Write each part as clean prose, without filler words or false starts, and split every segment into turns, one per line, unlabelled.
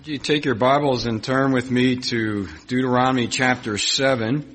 Would you take your Bibles and turn with me to Deuteronomy chapter 7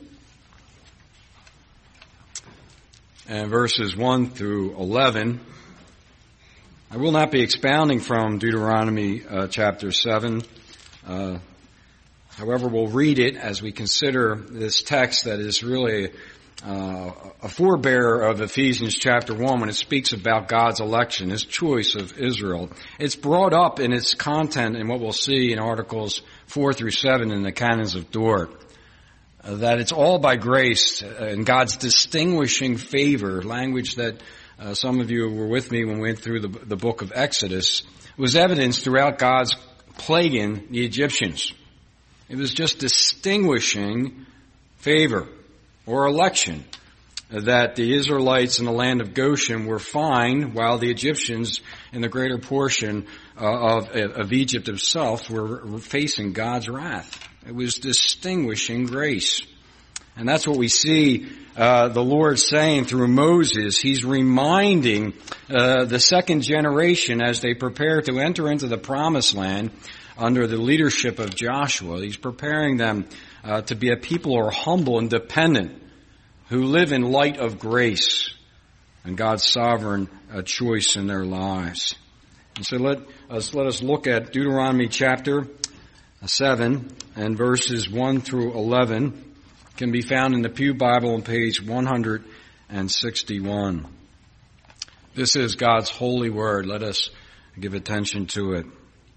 and verses 1 through 11. I will not be expounding from Deuteronomy chapter 7. However, we'll read it as we consider this text that is really a forebearer of Ephesians chapter 1 when it speaks about God's election, His choice of Israel. It's brought up in its content in what we'll see in Articles 4 through 7 in the Canons of Dort, that it's all by grace and God's distinguishing favor, language that some of you were with me when we went through the book of Exodus, was evidenced throughout God's plaguing the Egyptians. It was just distinguishing favor or election, that the Israelites in the land of Goshen were fine while the Egyptians in the greater portion of Egypt itself were facing God's wrath. It was distinguishing grace. And that's what we see the Lord saying through Moses. He's reminding the second generation as they prepare to enter into the promised land under the leadership of Joshua. He's preparing them to be a people who are humble and dependent, who live in light of grace and God's sovereign choice in their lives. And so let us look at Deuteronomy chapter 7 and verses 1 through 11. It can be found in the Pew Bible on page 161. This is God's holy word. Let us give attention to it.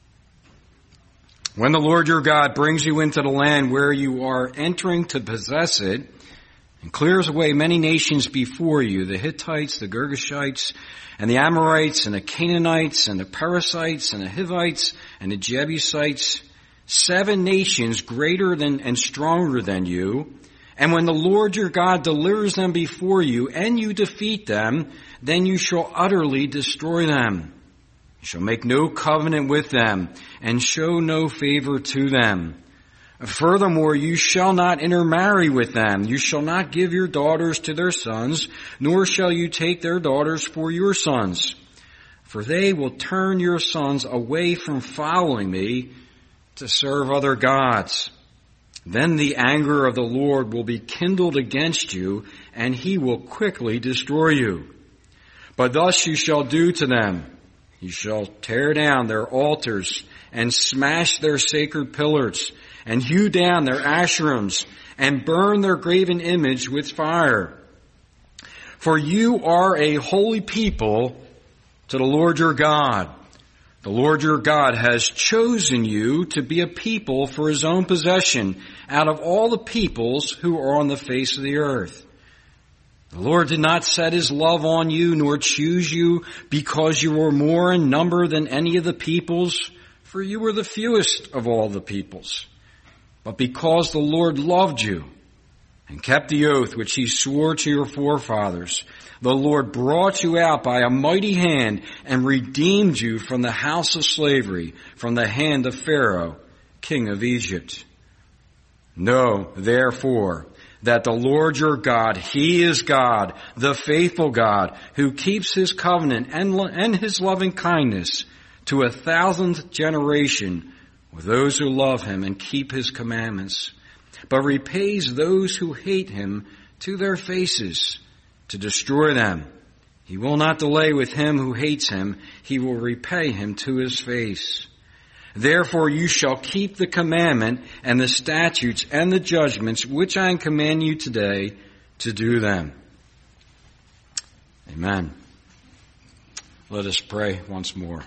When the Lord your God brings you into the land where you are entering to possess it, and clears away many nations before you, the Hittites, the Girgashites, and the Amorites, and the Canaanites, and the Perizzites, and the Hivites, and the Jebusites, 7 nations greater than and stronger than you. And when the Lord your God delivers them before you, and you defeat them, then you shall utterly destroy them. You shall make no covenant with them, and show no favor to them. Furthermore, you shall not intermarry with them. You shall not give your daughters to their sons, nor shall you take their daughters for your sons. For they will turn your sons away from following me to serve other gods. Then the anger of the Lord will be kindled against you, and He will quickly destroy you. But thus you shall do to them. You shall tear down their altars and smash their sacred pillars and hew down their Asherims and burn their graven image with fire. For you are a holy people to the Lord your God. The Lord your God has chosen you to be a people for His own possession out of all the peoples who are on the face of the earth. The Lord did not set His love on you, nor choose you because you were more in number than any of the peoples, for you were the fewest of all the peoples. But because the Lord loved you and kept the oath which He swore to your forefathers, the Lord brought you out by a mighty hand and redeemed you from the house of slavery, from the hand of Pharaoh, king of Egypt. Know, therefore, that the Lord your God, He is God, the faithful God, who keeps His covenant and His loving kindness to 1,000th generation with those who love Him and keep His commandments, but repays those who hate Him to their faces to destroy them. He will not delay with him who hates Him. He will repay him to his face. Therefore you shall keep the commandment and the statutes and the judgments which I command you today to do them. Amen. Let us pray once more.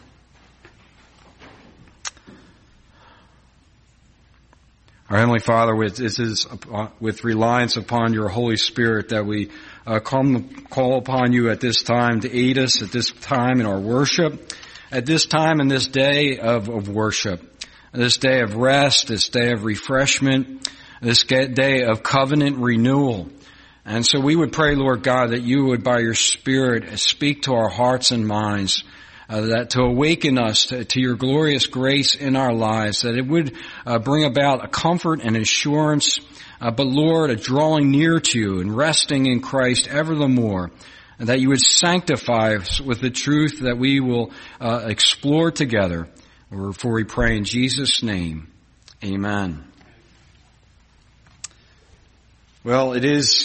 Our Heavenly Father, this is with reliance upon your Holy Spirit that we call upon you at this time to aid us at this time in our worship, at this time in this day of worship, this day of rest, this day of refreshment, this day of covenant renewal. And so we would pray, Lord God, that you would by your Spirit speak to our hearts and minds, that to awaken us to your glorious grace in our lives, that it would bring about a comfort and assurance, but Lord, a drawing near to you and resting in Christ ever the more, and that you would sanctify us with the truth that we will explore together. For we pray in Jesus' name. Amen. Well, it is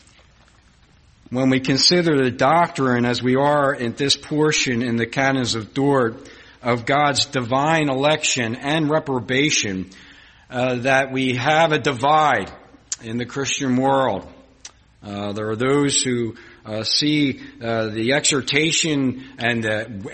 when we consider the doctrine, as we are in this portion in the Canons of Dort, of God's divine election and reprobation, that we have a divide in the Christian world. There are those who see the exhortation and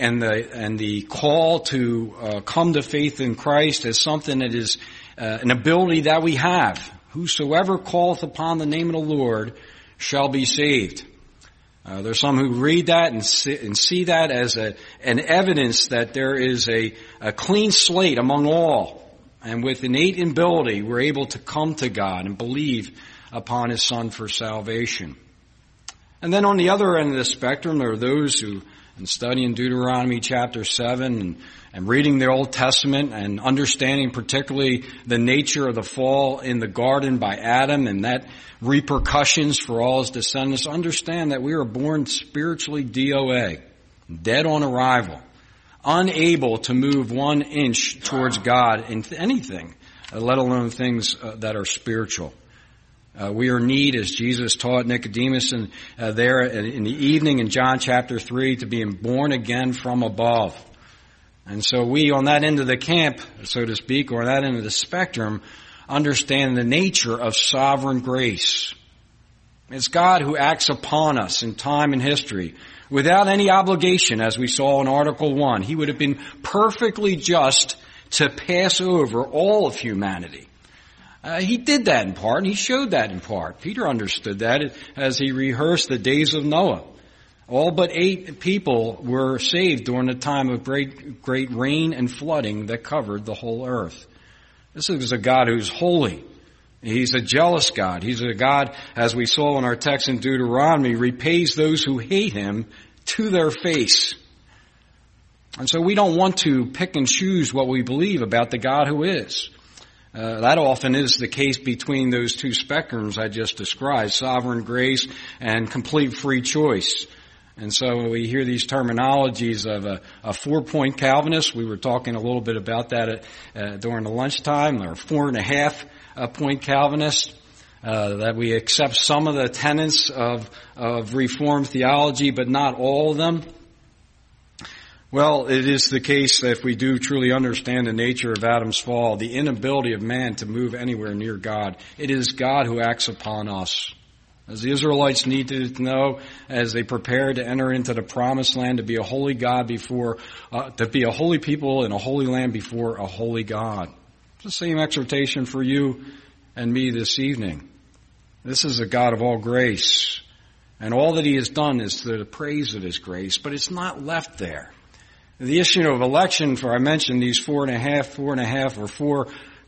the call to come to faith in Christ as something that is an ability that we have. Whosoever calleth upon the name of the Lord shall be saved. There's some who read that and see that as an evidence that there is a clean slate among all, and with innate ability we're able to come to God and believe upon His Son for salvation. And then on the other end of the spectrum, there are those who, in studying Deuteronomy chapter 7 and reading the Old Testament and understanding particularly the nature of the fall in the garden by Adam and that repercussions for all his descendants, understand that we are born spiritually DOA, dead on arrival, unable to move 1 inch towards God in anything, let alone things that are spiritual. We are in need, as Jesus taught Nicodemus there in the evening in John chapter 3, to be born again from above. And so we, on that end of the camp, so to speak, or on that end of the spectrum, understand the nature of sovereign grace. It's God who acts upon us in time and history without any obligation, as we saw in Article 1. He would have been perfectly just to pass over all of humanity. He did that in part, and he showed that in part. Peter understood that as he rehearsed the days of Noah. All but 8 people were saved during the time of great rain and flooding that covered the whole earth. This is a God who's holy. He's a jealous God. He's a God, as we saw in our text in Deuteronomy, repays those who hate Him to their face. And so we don't want to pick and choose what we believe about the God who is. That often is the case between those two spectrums I just described, sovereign grace and complete free choice. And so we hear these terminologies of a 4-point Calvinist. We were talking a little bit about that during the lunchtime, or 4.5 point Calvinist, that we accept some of the tenets of Reformed theology, but not all of them. Well, it is the case that if we do truly understand the nature of Adam's fall, the inability of man to move anywhere near God, it is God who acts upon us. As the Israelites needed to know as they prepared to enter into the promised land, to be a holy God to be a holy people in a holy land before a holy God. It's the same exhortation for you and me this evening. This is a God of all grace, and all that He has done is to the praise of His grace, but it's not left there. The issue of election, for I mentioned these 4.5, or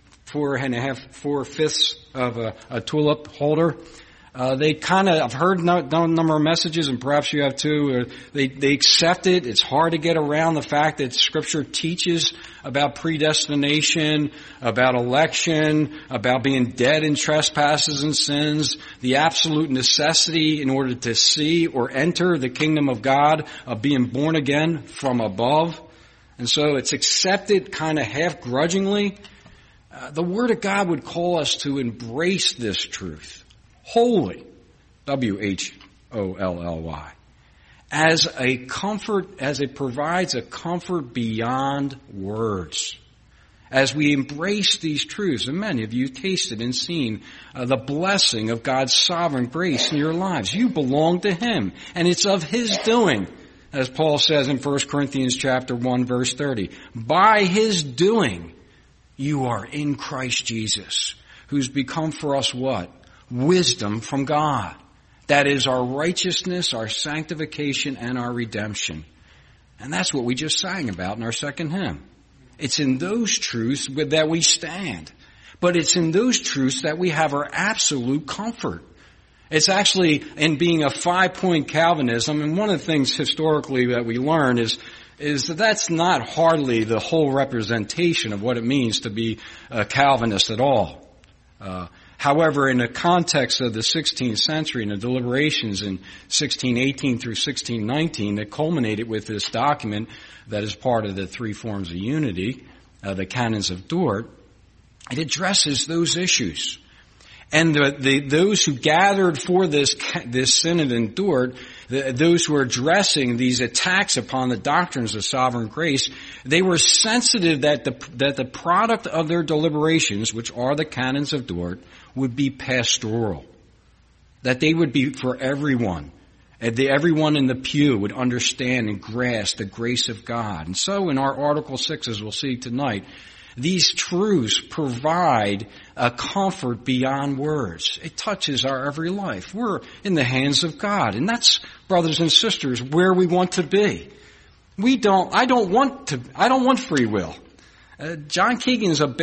4.5 of a tulip holder. They kind of, I've heard a number of messages, and perhaps you have too, they accept it. It's hard to get around the fact that Scripture teaches about predestination, about election, about being dead in trespasses and sins, the absolute necessity in order to see or enter the kingdom of God of being born again from above. And so it's accepted kind of half grudgingly. The Word of God would call us to embrace this truth. Wholly, W-H-O-L-L-Y, as a comfort, as it provides a comfort beyond words. As we embrace these truths, and many of you tasted and seen the blessing of God's sovereign grace in your lives. You belong to Him, and it's of His doing, as Paul says in 1 Corinthians chapter 1, verse 30. By His doing, you are in Christ Jesus, who's become for us what? Wisdom from God. That is our righteousness, our sanctification, and our redemption. And that's what we just sang about in our second hymn. It's in those truths that we stand. But it's in those truths that we have our absolute comfort. It's actually in being a 5-point Calvinism, and one of the things historically that we learn is that that's not hardly the whole representation of what it means to be a Calvinist at all. However, in the context of the 16th century and the deliberations in 1618 through 1619 that culminated with this document that is part of the 3 forms of unity, the Canons of Dort, it addresses those issues. And those who gathered for this synod in Dort, those who are addressing these attacks upon the doctrines of sovereign grace, they were sensitive that the product of their deliberations, which are the Canons of Dort, would be pastoral. That they would be for everyone. Everyone in the pew would understand and grasp the grace of God. And so in our Article 6, as we'll see tonight, these truths provide a comfort beyond words. It touches our every life. We're in the hands of God. And that's, brothers and sisters, where we want to be. I don't want free will. John Keegan is a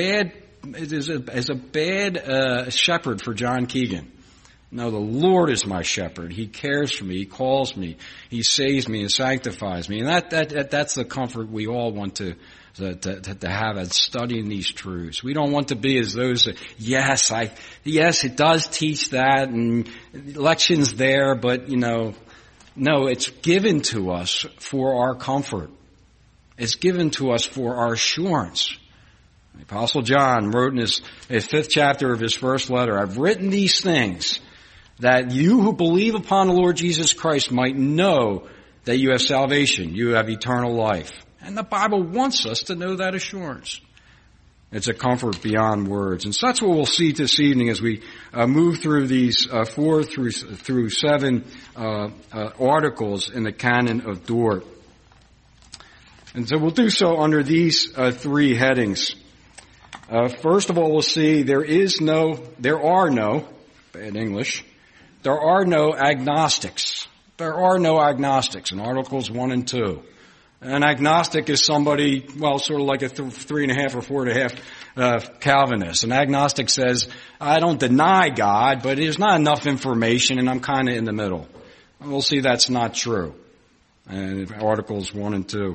bad shepherd for John Keegan. No, the Lord is my shepherd. He cares for me. He calls me. He saves me and sanctifies me. And that's the comfort we all want to have in studying these truths. We don't want to be as those that, yes, it does teach that and lection's there, but no, it's given to us for our comfort. It's given to us for our assurance. The Apostle John wrote in his 5th chapter of his first letter, I've written these things that you who believe upon the Lord Jesus Christ might know that you have salvation, you have eternal life. And the Bible wants us to know that assurance. It's a comfort beyond words. And so that's what we'll see this evening as we move through these 4 through 7 articles in the Canon of Dort. And so we'll do so under these 3 headings. First of all, we'll see there are no agnostics. There are no agnostics in Articles 1 and 2. An agnostic is somebody, sort of like a 3.5 or 4.5 Calvinist. An agnostic says, I don't deny God, but there's not enough information and I'm kind of in the middle. And we'll see that's not true. And Articles 4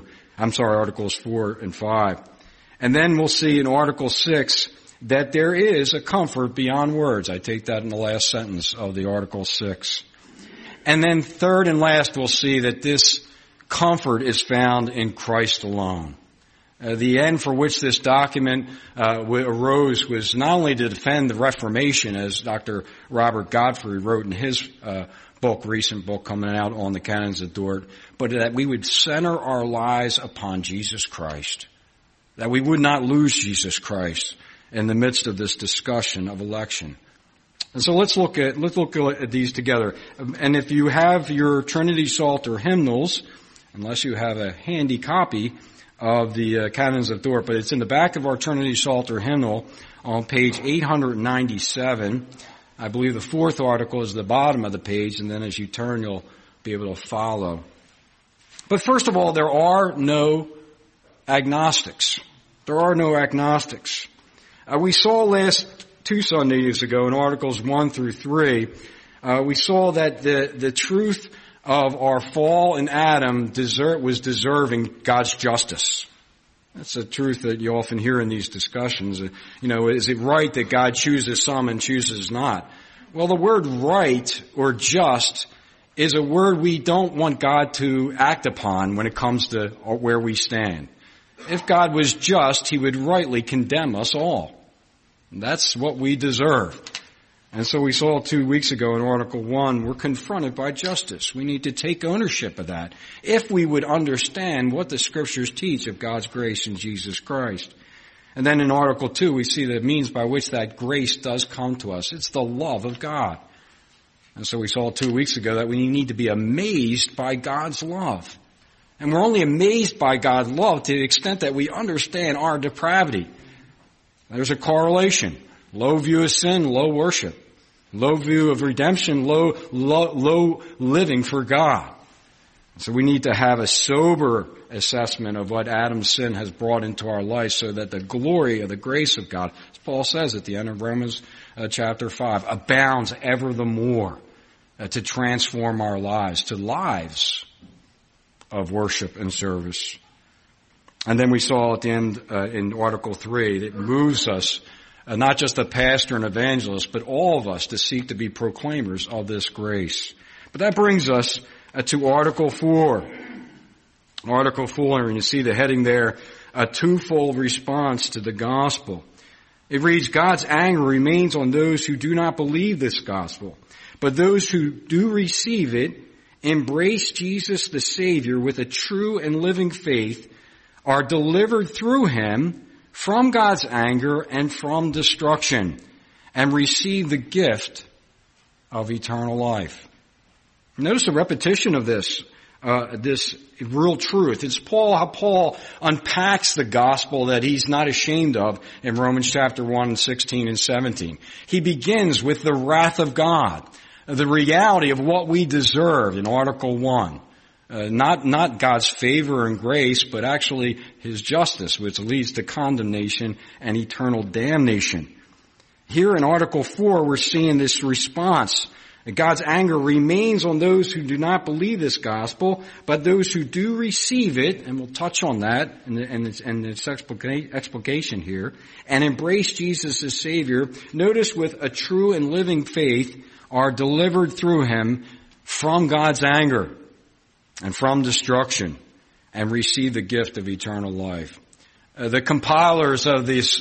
and 5. And then we'll see in Article 6 that there is a comfort beyond words. I take that in the last sentence of the Article 6. And then third and last, we'll see that this comfort is found in Christ alone. The end for which this document arose was not only to defend the Reformation, as Dr. Robert Godfrey wrote in his recent book coming out on the Canons of Dort, but that we would center our lives upon Jesus Christ. That we would not lose Jesus Christ in the midst of this discussion of election. And so let's look at these together. And if you have your Trinity Psalter hymnals, unless you have a handy copy of the Canons of Dort, but it's in the back of our Trinity Psalter hymnal on page 897. I believe the 4th article is the bottom of the page, and then as you turn, you'll be able to follow. But first of all, there are no agnostics. There are no agnostics. We saw last 2 Sundays ago in Articles 1 through 3, we saw that the truth of our fall in Adam was deserving God's justice. That's a truth that you often hear in these discussions. Is it right that God chooses some and chooses not? Well, the word right or just is a word we don't want God to act upon when it comes to where we stand. If God was just, He would rightly condemn us all. And that's what we deserve. And so we saw 2 weeks ago in Article 1, we're confronted by justice. We need to take ownership of that if we would understand what the Scriptures teach of God's grace in Jesus Christ. And then in Article 2, we see the means by which that grace does come to us. It's the love of God. And so we saw 2 weeks ago that we need to be amazed by God's love. And we're only amazed by God's love to the extent that we understand our depravity. There's a correlation. Low view of sin, low worship. Low view of redemption, low living for God. So we need to have a sober assessment of what Adam's sin has brought into our life so that the glory of the grace of God, as Paul says at the end of Romans chapter 5, abounds ever the more to transform our lives to lives of worship and service. And then we saw at the end in Article 3 that it moves us, not just the pastor and evangelist, but all of us to seek to be proclaimers of this grace. But that brings us to Article 4. Article 4, and you see the heading there, a twofold response to the gospel. It reads, God's anger remains on those who do not believe this gospel, but those who do receive it, embrace Jesus the Savior with a true and living faith, are delivered through him from God's anger and from destruction, and receive the gift of eternal life. Notice the repetition of this real truth. It's how Paul unpacks the gospel that he's not ashamed of in Romans chapter 1, 16 and 17. He begins with the wrath of God, the reality of what we deserve in Article 1. Not God's favor and grace, but actually his justice, which leads to condemnation and eternal damnation. Here in Article 4, we're seeing this response. God's anger remains on those who do not believe this gospel, but those who do receive it, and we'll touch on that in its explication here, and embrace Jesus as Savior, notice with a true and living faith, are delivered through him from God's anger and from destruction, and receive the gift of eternal life. The compilers of this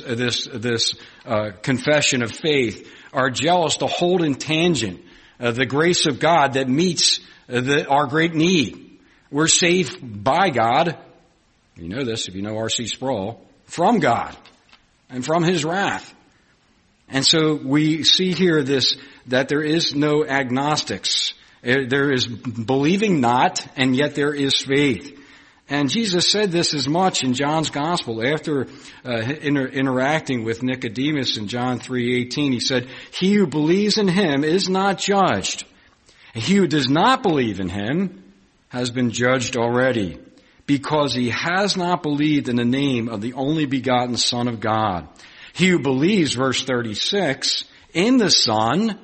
confession of faith are jealous to hold in tangent the grace of God that meets our great need. We're saved by God. You know this if you know R.C. Sproul. From God and from his wrath. And so we see here that there is no agnostics. There is believing not, and yet there is faith. And Jesus said this as much in John's Gospel after interacting with Nicodemus in John 3:18. He said, "He who believes in him is not judged. He who does not believe in him has been judged already, because he has not believed in the name of the only begotten Son of God. He who believes," verse 36, "in the Son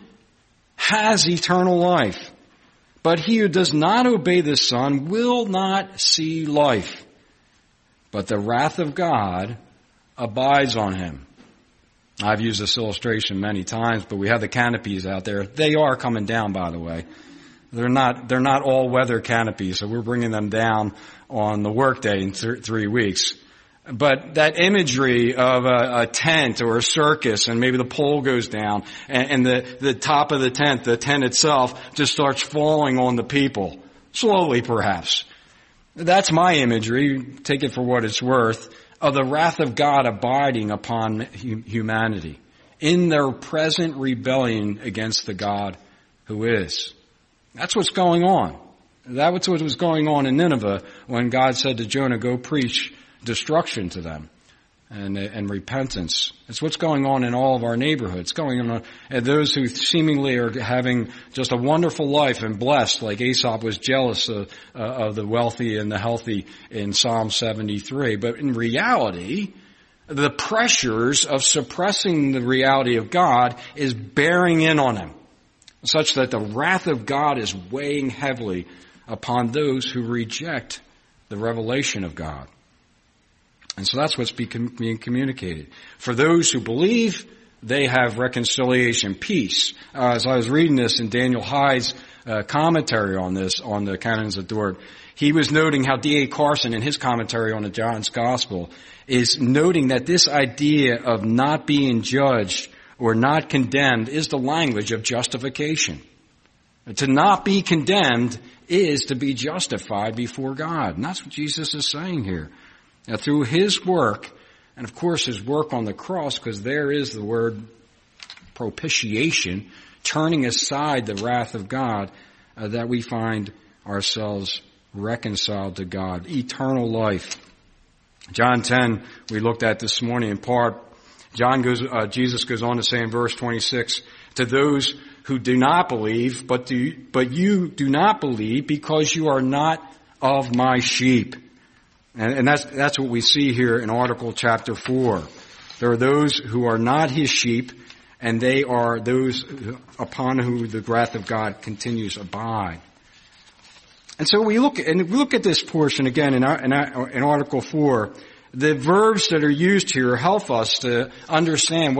has eternal life. But he who does not obey the Son will not see life, but the wrath of God abides on him." I've used this illustration many times, but we have the canopies out there. They are coming down, by the way. They're not all weather canopies, so we're bringing them down on the workday in 3 weeks. But that imagery of a tent or a circus, and maybe the pole goes down, and the top of the tent itself just starts falling on the people. Slowly, perhaps. That's my imagery, take it for what it's worth, of the wrath of God abiding upon humanity in their present rebellion against the God who is. That's what's going on. That's what was going on in Nineveh when God said to Jonah, "Go preach destruction to them and repentance." It's what's going on in all of our neighborhoods. Going on, and those who seemingly are having just a wonderful life and blessed, like Aesop was jealous of the wealthy and the healthy in Psalm 73. But in reality, the pressures of suppressing the reality of God is bearing in on him, such that the wrath of God is weighing heavily upon those who reject the revelation of God. And so that's what's being communicated. For those who believe, they have reconciliation, peace. As I was reading this in Daniel Hyde's commentary on this, on the Canons of Dort, he was noting how D.A. Carson, in his commentary on the John's Gospel, is noting that this idea of not being judged or not condemned is the language of justification. To not be condemned is to be justified before God. And that's what Jesus is saying here. Now, through his work, and of course his work on the cross, because there is the word propitiation, turning aside the wrath of God, that we find ourselves reconciled to God. Eternal life. John 10, we looked at this morning in part. Jesus goes on to say in verse 26, "To those who do not believe, but you do not believe because you are not of my sheep." And that's what we see here in Article chapter 4. There are those who are not his sheep, and they are those upon whom the wrath of God continues to abide. And so we look at this portion again in Article 4. The verbs that are used here help us to understand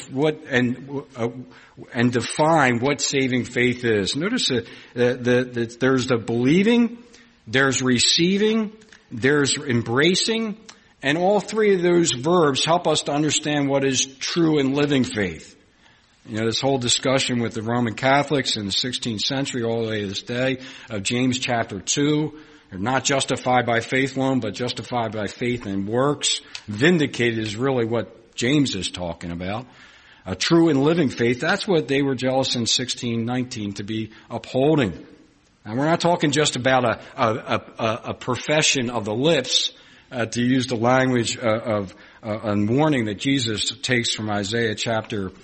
and define what saving faith is. Notice that there's the believing, there's receiving, there's embracing, And all three of those verbs help us to understand what is true and living faith. You know, this whole discussion with the Roman Catholics in the 16th century all the way to this day of James chapter 2, they're not justified by faith alone, but justified by faith and works. Vindicated is really what James is talking about. A true and living faith, that's what they were jealous in 1619 to be upholding. And we're not talking just about a profession of the lips, to use the language of a warning that Jesus takes from Isaiah chapter,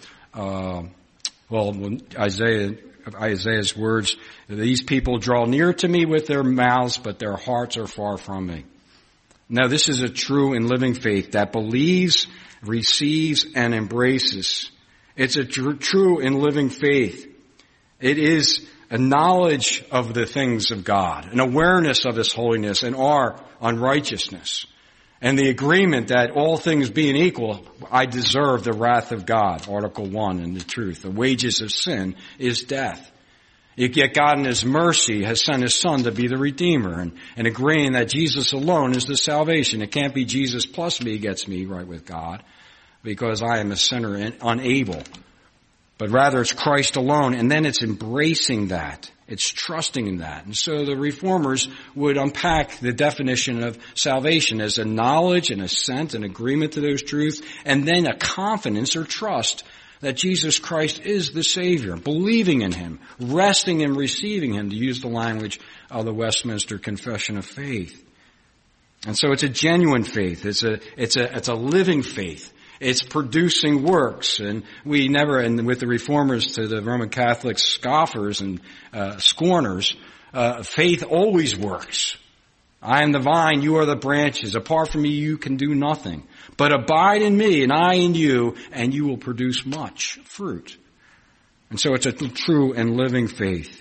Isaiah's words, these people draw near to me with their mouths, but their hearts are far from me. Now this is a true and living faith that believes, receives, and embraces. It's a true and living faith. It is a knowledge of the things of God, an awareness of His holiness and our unrighteousness, and the agreement that all things being equal, I deserve the wrath of God, Article 1 in the truth. The wages of sin is death. Yet God in His mercy has sent His Son to be the Redeemer, and agreeing that Jesus alone is the salvation. It can't be Jesus plus me gets me right with God, because I am a sinner and unable. But rather it's Christ alone, and then it's embracing that. It's trusting in that. And so the Reformers would unpack the definition of salvation as a knowledge, an assent, an agreement to those truths, and then a confidence or trust that Jesus Christ is the Savior, believing in Him, resting and receiving Him, to use the language of the Westminster Confession of Faith. And so it's a genuine faith. It's a living faith. It's producing works, and with the Reformers to the Roman Catholic scoffers and scorners, faith always works. I am the vine, you are the branches. Apart from me, you can do nothing. But abide in me, and I in you, and you will produce much fruit. And so it's a true and living faith.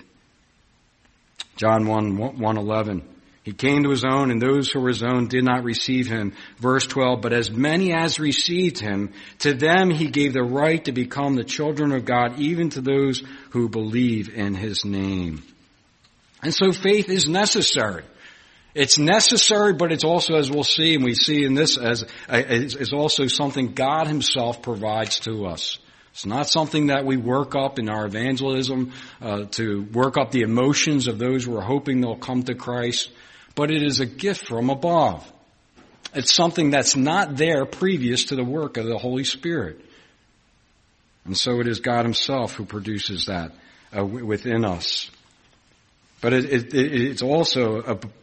John 1:11. He came to His own, and those who were His own did not receive Him. Verse 12, but as many as received Him, to them He gave the right to become the children of God, even to those who believe in His name. And so faith is necessary. It's necessary, but it's also, as we'll see, and we see in this, is also something God Himself provides to us. It's not something that we work up in our evangelism to work up the emotions of those who are hoping they'll come to Christ, but it is a gift from above. It's something that's not there previous to the work of the Holy Spirit. And so it is God Himself who produces that within us. But it also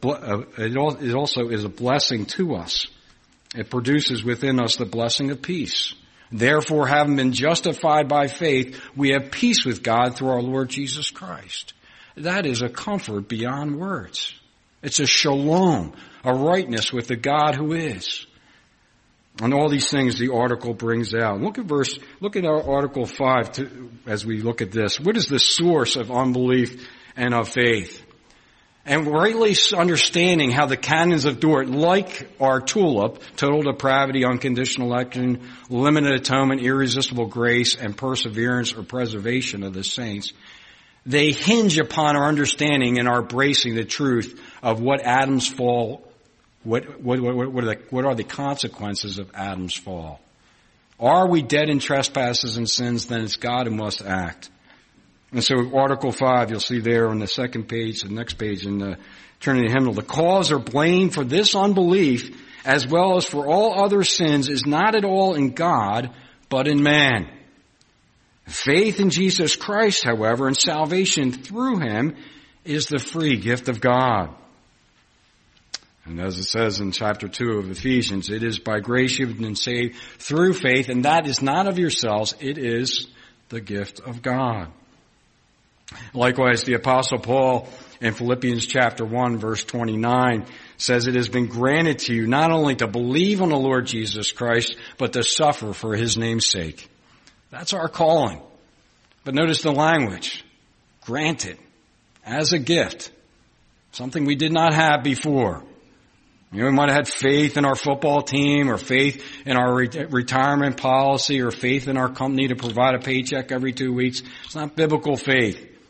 is a blessing to us. It produces within us the blessing of peace. Therefore, having been justified by faith, we have peace with God through our Lord Jesus Christ. That is a comfort beyond words. It's a shalom, a rightness with the God who is. And all these things the article brings out. Look at our Article 5 as we look at this. What is the source of unbelief and of faith? And rightly understanding how the canons of Dort, like our tulip, total depravity, unconditional election, limited atonement, irresistible grace, and perseverance or preservation of the saints, they hinge upon our understanding and our embracing the truth of what Adam's fall, what are the consequences of Adam's fall. Are we dead in trespasses and sins? Then it's God who must act. And so Article 5, you'll see there on the second page, the next page in the Trinity Hymnal, the cause or blame for this unbelief, as well as for all other sins, is not at all in God, but in man. Faith in Jesus Christ, however, and salvation through Him is the free gift of God. And as it says in chapter 2 of Ephesians, it is by grace you've been saved through faith, and that is not of yourselves, it is the gift of God. Likewise, the Apostle Paul in Philippians chapter 1, verse 29 says, it has been granted to you not only to believe on the Lord Jesus Christ, but to suffer for His name's sake. That's our calling. But notice the language. Granted. As a gift. Something we did not have before. You know, we might have had faith in our football team, or faith in our retirement policy, or faith in our company to provide a paycheck every 2 weeks. It's not biblical faith.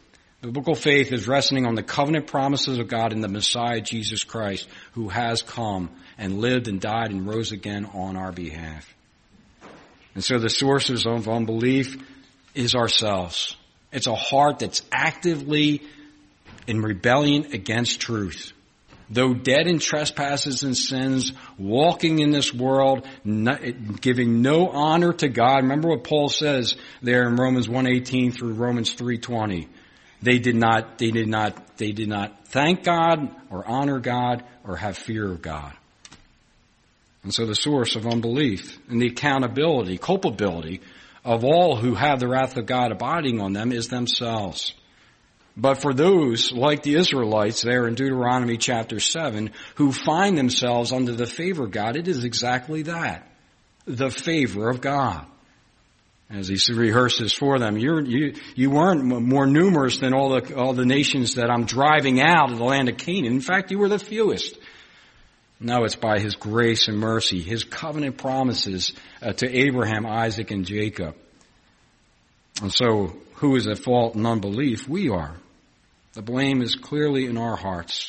Biblical faith is resting on the covenant promises of God in the Messiah, Jesus Christ, who has come and lived and died and rose again on our behalf. And so the sources of unbelief is ourselves. It's a heart that's actively in rebellion against truth. Though dead in trespasses and sins, walking in this world, giving no honor to God. Remember what Paul says there in Romans 1:18 through Romans 3:20. They did not thank God or honor God or have fear of God. And so the source of unbelief and the accountability, culpability of all who have the wrath of God abiding on them is themselves. But for those, like the Israelites there in Deuteronomy chapter 7, who find themselves under the favor of God, it is exactly that. The favor of God. As he rehearses for them, you weren't more numerous than all the nations that I'm driving out of the land of Canaan. In fact, you were the fewest. No, it's by His grace and mercy, His covenant promises to Abraham, Isaac, and Jacob. And so, who is at fault in unbelief? We are. The blame is clearly in our hearts.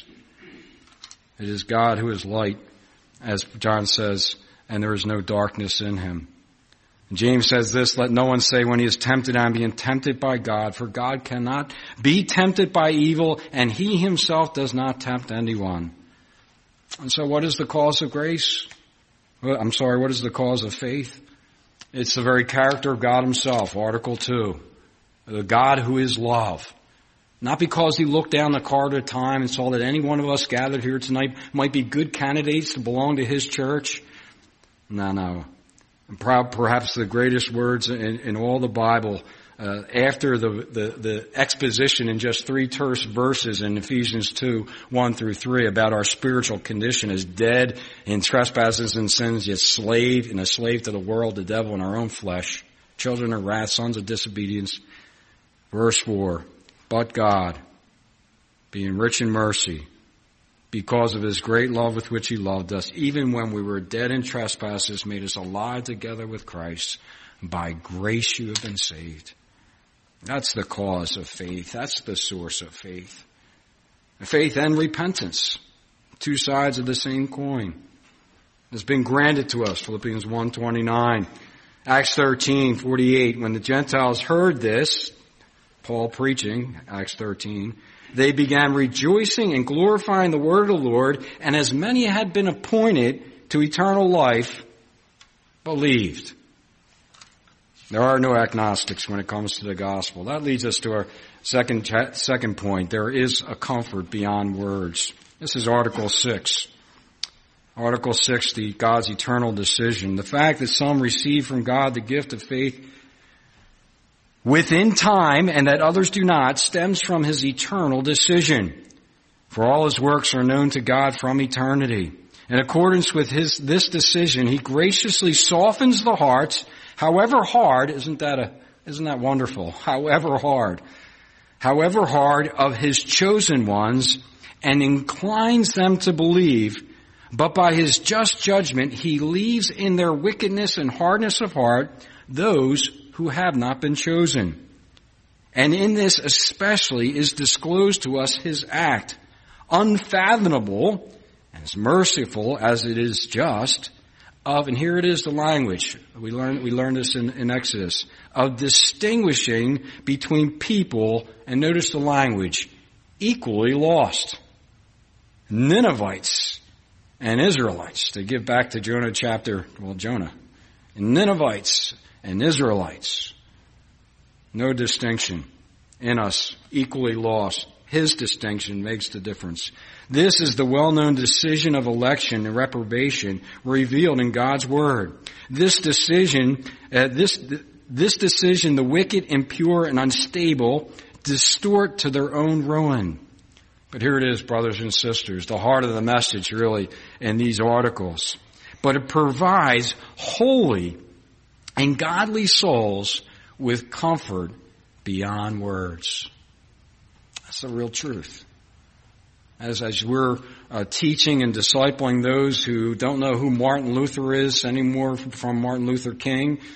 It is God who is light, as John says, and there is no darkness in Him. And James says this, let no one say when he is tempted, I am being tempted by God, for God cannot be tempted by evil, and He Himself does not tempt anyone. And so what is the cause of grace? What is the cause of faith? It's the very character of God Himself, Article 2. The God who is love. Not because He looked down the corridor of time and saw that any one of us gathered here tonight might be good candidates to belong to His church. No. And perhaps the greatest words in all the Bible, after the exposition in just 3 terse verses in Ephesians 2:1-3 about our spiritual condition as dead in trespasses and sins, yet a slave to the world, the devil, and our own flesh, children of wrath, sons of disobedience. Verse 4, but God, being rich in mercy, because of His great love with which He loved us, even when we were dead in trespasses, made us alive together with Christ. By grace you have been saved. That's the cause of faith. That's the source of faith. Faith and repentance, 2 sides of the same coin, has been granted to us. Philippians 1:29, Acts 13:48. When the Gentiles heard this, Paul preaching, Acts 13, they began rejoicing and glorifying the word of the Lord, and as many had been appointed to eternal life, believed. There are no agnostics when it comes to the gospel. That leads us to our second point. There is a comfort beyond words. This is Article 6. Article 6, God's eternal decision. The fact that some receive from God the gift of faith within time and that others do not stems from His eternal decision. For all His works are known to God from eternity. In accordance with this decision, He graciously softens the hearts, however hard, isn't that wonderful? However hard of His chosen ones, and inclines them to believe, but by His just judgment He leaves in their wickedness and hardness of heart those who have not been chosen. And in this especially is disclosed to us His act, unfathomable, and as merciful as it is just, and here it is the language, we learned this in Exodus, of distinguishing between people, and notice the language, equally lost. Ninevites and Israelites, to give back to Jonah. Ninevites and Israelites. No distinction in us, equally lost. His distinction makes the difference. This is the well-known decision of election and reprobation revealed in God's Word. This decision, the wicked, impure, and unstable distort to their own ruin. But here it is, brothers and sisters, the heart of the message really in these articles. But it provides holy and godly souls with comfort beyond words. That's the real truth. As we're teaching and discipling those who don't know who Martin Luther is anymore from Martin Luther King,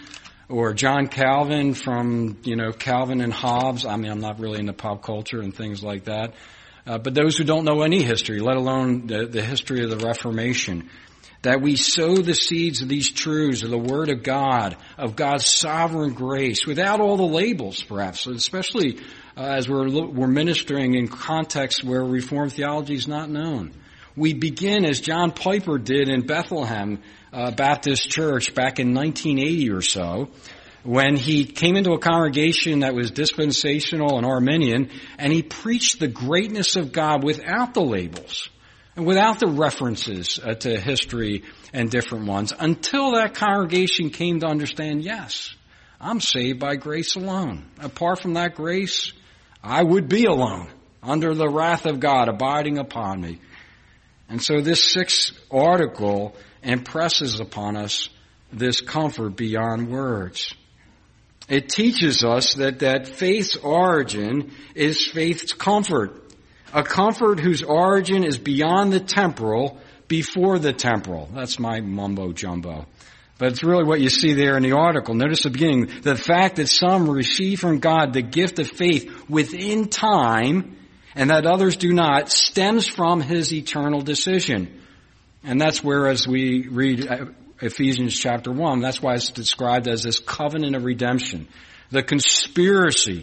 or John Calvin from, Calvin and Hobbes. I mean, I'm not really into pop culture and things like that. But those who don't know any history, let alone the history of the Reformation, that we sow the seeds of these truths of the Word of God, of God's sovereign grace, without all the labels, perhaps, especially as we're ministering in contexts where Reformed theology is not known. We begin as John Piper did in Bethlehem Baptist Church back in 1980 or so, when he came into a congregation that was dispensational and Arminian, and he preached the greatness of God without the labels and without the references to history and different ones, until that congregation came to understand, yes, I'm saved by grace alone. Apart from that grace, I would be alone, under the wrath of God abiding upon me. And so this 6th article impresses upon us this comfort beyond words. It teaches us that faith's origin is faith's comfort. A comfort whose origin is beyond the temporal, before the temporal. That's my mumbo jumbo. But it's really what you see there in the article. Notice the beginning. The fact that some receive from God the gift of faith within time, and that others do not, stems from His eternal decision. And that's where, as we read Ephesians chapter 1, that's why it's described as this covenant of redemption. The conspiracy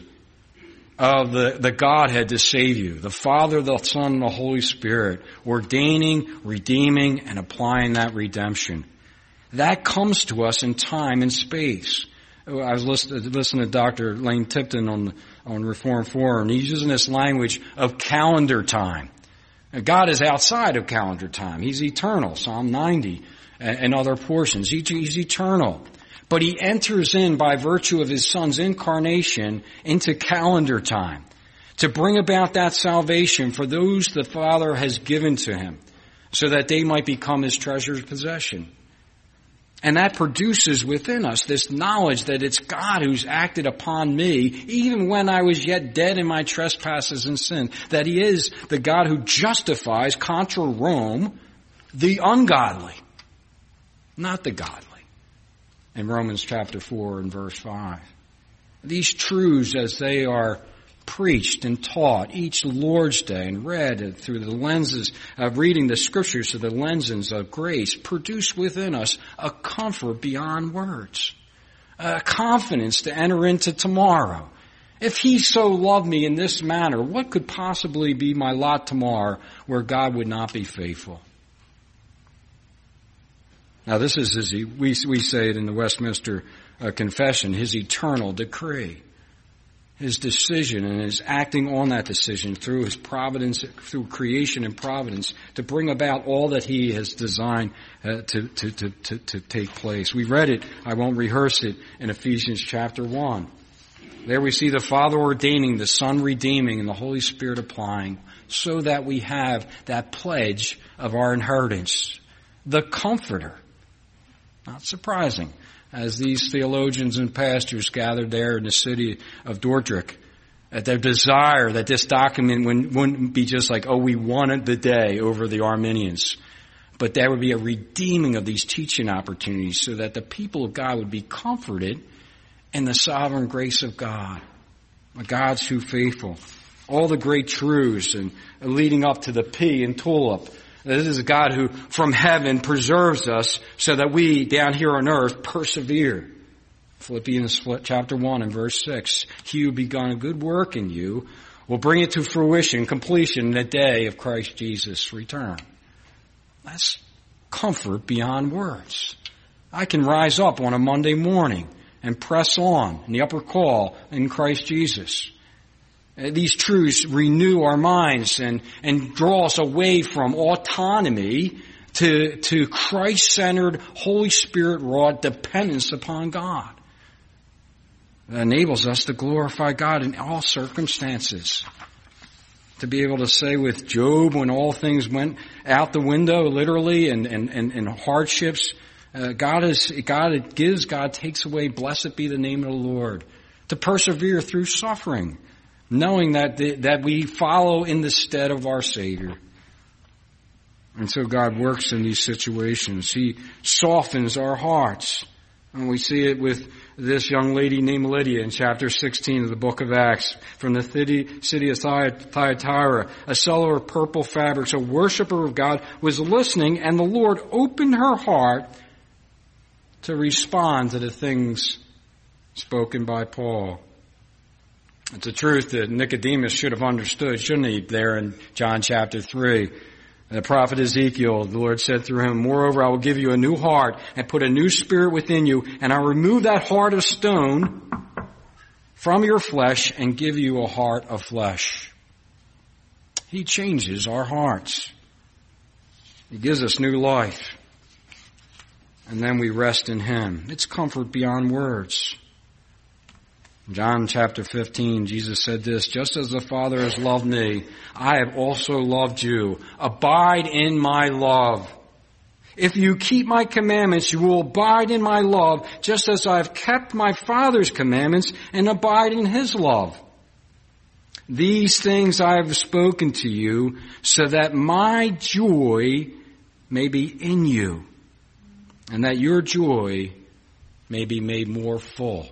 of the Godhead to save you. The Father, the Son, and the Holy Spirit ordaining, redeeming, and applying that redemption. That comes to us in time and space. I was listening to Dr. Lane Tipton on Reform Forum, and he's using this language of calendar time. God is outside of calendar time. He's eternal, Psalm 90 and other portions. He's eternal. But He enters in by virtue of His Son's incarnation into calendar time to bring about that salvation for those the Father has given to Him so that they might become His treasured possession. And that produces within us this knowledge that it's God who's acted upon me, even when I was yet dead in my trespasses and sin, that He is the God who justifies contra Rome the ungodly, not the godly. In Romans chapter 4 and verse 5. These truths, as they are preached and taught each Lord's Day and read through the lenses of reading the Scriptures through the lenses of grace, produce within us a comfort beyond words, a confidence to enter into tomorrow. If He so loved me in this manner, what could possibly be my lot tomorrow where God would not be faithful? Now this is, we say it in the Westminster Confession, His eternal decree. His decision and His acting on that decision through His providence, through creation and providence, to bring about all that He has designed to take place. We read it, I won't rehearse it, in Ephesians chapter 1. There we see the Father ordaining, the Son redeeming, and the Holy Spirit applying, so that we have that pledge of our inheritance, the Comforter. Not surprising, as these theologians and pastors gathered there in the city of Dordrecht, at their desire that this document wouldn't be just like, we wanted the day over the Arminians, but there would be a redeeming of these teaching opportunities so that the people of God would be comforted in the sovereign grace of God. God's too faithful. All the great truths and leading up to the P in tulip. This is a God who from heaven preserves us so that we down here on earth persevere. Philippians chapter 1 and verse 6. He who begun a good work in you will bring it to fruition, completion in the day of Christ Jesus' return. That's comfort beyond words. I can rise up on a Monday morning and press on in the upper call in Christ Jesus. These truths renew our minds and draw us away from autonomy to Christ-centered, Holy Spirit-wrought dependence upon God. That enables us to glorify God in all circumstances. To be able to say with Job, when all things went out the window, literally, and hardships, God takes away, blessed be the name of the Lord. To persevere through suffering, knowing that we follow in the stead of our Savior. And so God works in these situations. He softens our hearts. And we see it with this young lady named Lydia in chapter 16 of the book of Acts from the city of Thyatira, a seller of purple fabrics, a worshiper of God, was listening, and the Lord opened her heart to respond to the things spoken by Paul. It's a truth that Nicodemus should have understood, shouldn't he, there in John chapter 3. The prophet Ezekiel, the Lord said through him, "Moreover, I will give you a new heart and put a new spirit within you, and I'll remove that heart of stone from your flesh and give you a heart of flesh." He changes our hearts. He gives us new life. And then we rest in Him. It's comfort beyond words. In John chapter 15, Jesus said this, "Just as the Father has loved me, I have also loved you. Abide in my love. If you keep my commandments, you will abide in my love, just as I have kept my Father's commandments and abide in His love. These things I have spoken to you, so that my joy may be in you, and that your joy may be made more full."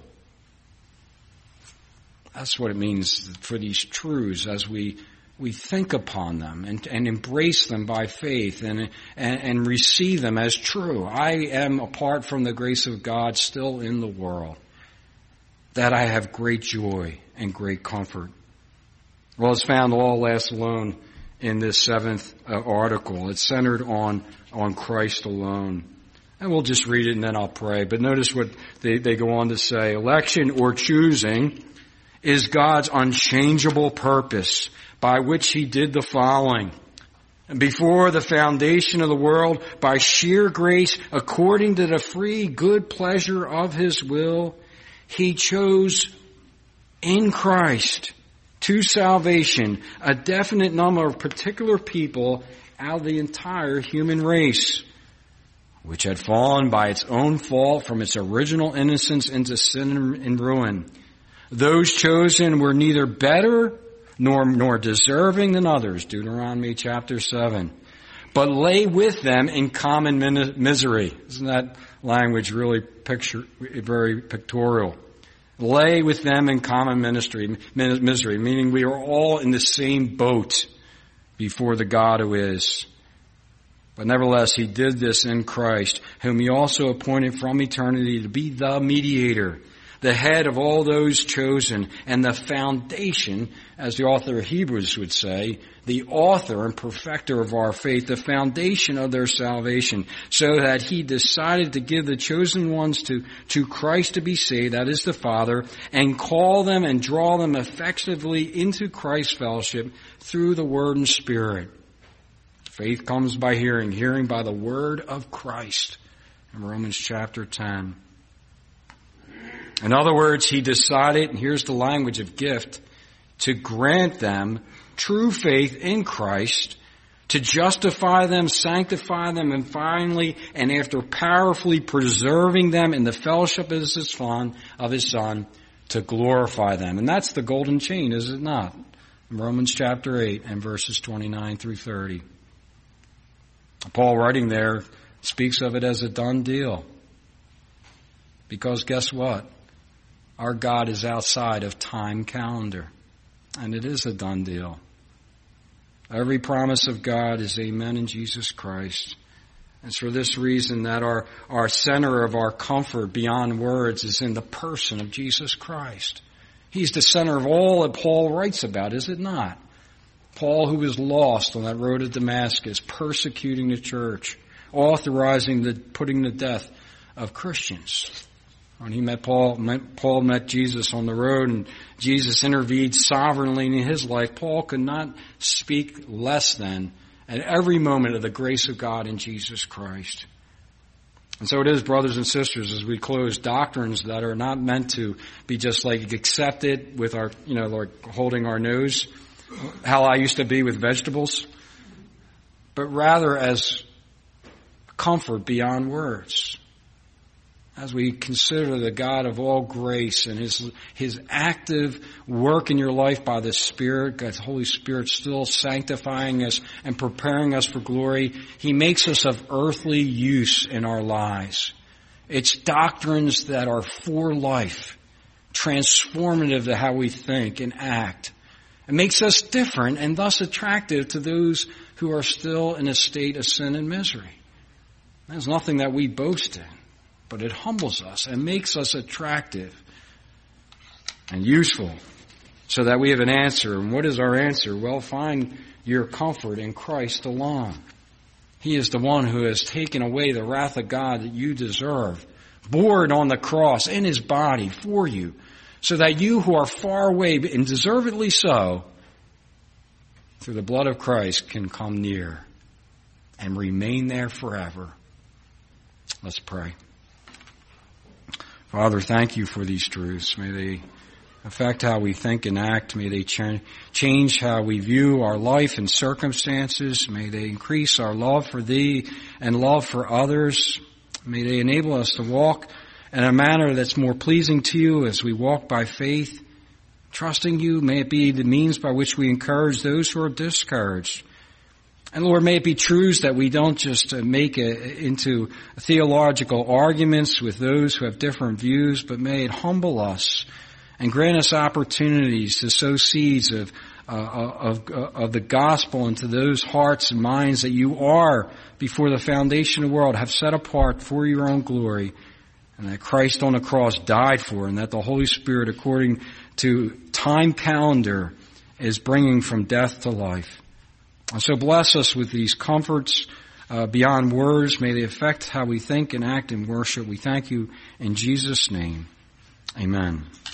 That's what it means for these truths as we think upon them and embrace them by faith and receive them as true. I am, apart from the grace of God, still in the world. That I have great joy and great comfort. Well, it's found all last alone in this seventh article. It's centered on Christ alone. And we'll just read it and then I'll pray. But notice what they go on to say. Election or choosing is God's unchangeable purpose by which He did the following. Before the foundation of the world, by sheer grace, according to the free good pleasure of His will, He chose in Christ to salvation a definite number of particular people out of the entire human race, which had fallen by its own fault from its original innocence into sin and ruin. Those chosen were neither better nor deserving than others, Deuteronomy chapter 7, but lay with them in common misery. Isn't that language really very pictorial? Lay with them in common misery, meaning we are all in the same boat before the God who is. But nevertheless, He did this in Christ, whom He also appointed from eternity to be the mediator, the head of all those chosen, and the foundation, as the author of Hebrews would say, the author and perfecter of our faith, the foundation of their salvation, so that He decided to give the chosen ones to Christ to be saved, that is the Father, and call them and draw them effectively into Christ's fellowship through the Word and Spirit. Faith comes by hearing, hearing by the Word of Christ, in Romans chapter 10. In other words, He decided, and here's the language of gift, to grant them true faith in Christ, to justify them, sanctify them, and finally, and after powerfully preserving them in the fellowship of His Son, to glorify them. And that's the golden chain, is it not? In Romans chapter 8 and verses 29 through 30. Paul, writing there, speaks of it as a done deal. Because guess what? Our God is outside of time calendar. And it is a done deal. Every promise of God is amen in Jesus Christ. It's for this reason that our center of our comfort beyond words is in the person of Jesus Christ. He's the center of all that Paul writes about, is it not? Paul, who was lost on that road to Damascus, persecuting the church, authorizing the putting to death of Christians. When he met Paul met Jesus on the road, and Jesus intervened sovereignly in his life. Paul could not speak less than at every moment of the grace of God in Jesus Christ. And so it is, brothers and sisters, as we close, doctrines that are not meant to be just like accepted with our, like holding our nose, how I used to be with vegetables, but rather as comfort beyond words. As we consider the God of all grace and His active work in your life by the Spirit, God's Holy Spirit still sanctifying us and preparing us for glory, He makes us of earthly use in our lives. It's doctrines that are for life, transformative to how we think and act. It makes us different and thus attractive to those who are still in a state of sin and misery. There's nothing that we boast in, but it humbles us and makes us attractive and useful so that we have an answer. And what is our answer? Well, find your comfort in Christ alone. He is the one who has taken away the wrath of God that you deserve, bore it on the cross in His body for you, so that you who are far away, and deservedly so, through the blood of Christ can come near and remain there forever. Let's pray. Father, thank you for these truths. May they affect how we think and act. May they change how we view our life and circumstances. May they increase our love for Thee and love for others. May they enable us to walk in a manner that's more pleasing to You as we walk by faith, trusting You. May it be the means by which we encourage those who are discouraged. And Lord, may it be truths that we don't just make into theological arguments with those who have different views, but may it humble us and grant us opportunities to sow seeds of the gospel into those hearts and minds that You are, before the foundation of the world, have set apart for Your own glory, and that Christ on the cross died for, and that the Holy Spirit, according to time calendar, is bringing from death to life. And so bless us with these comforts beyond words. May they affect how we think and act and worship. We thank You in Jesus' name. Amen.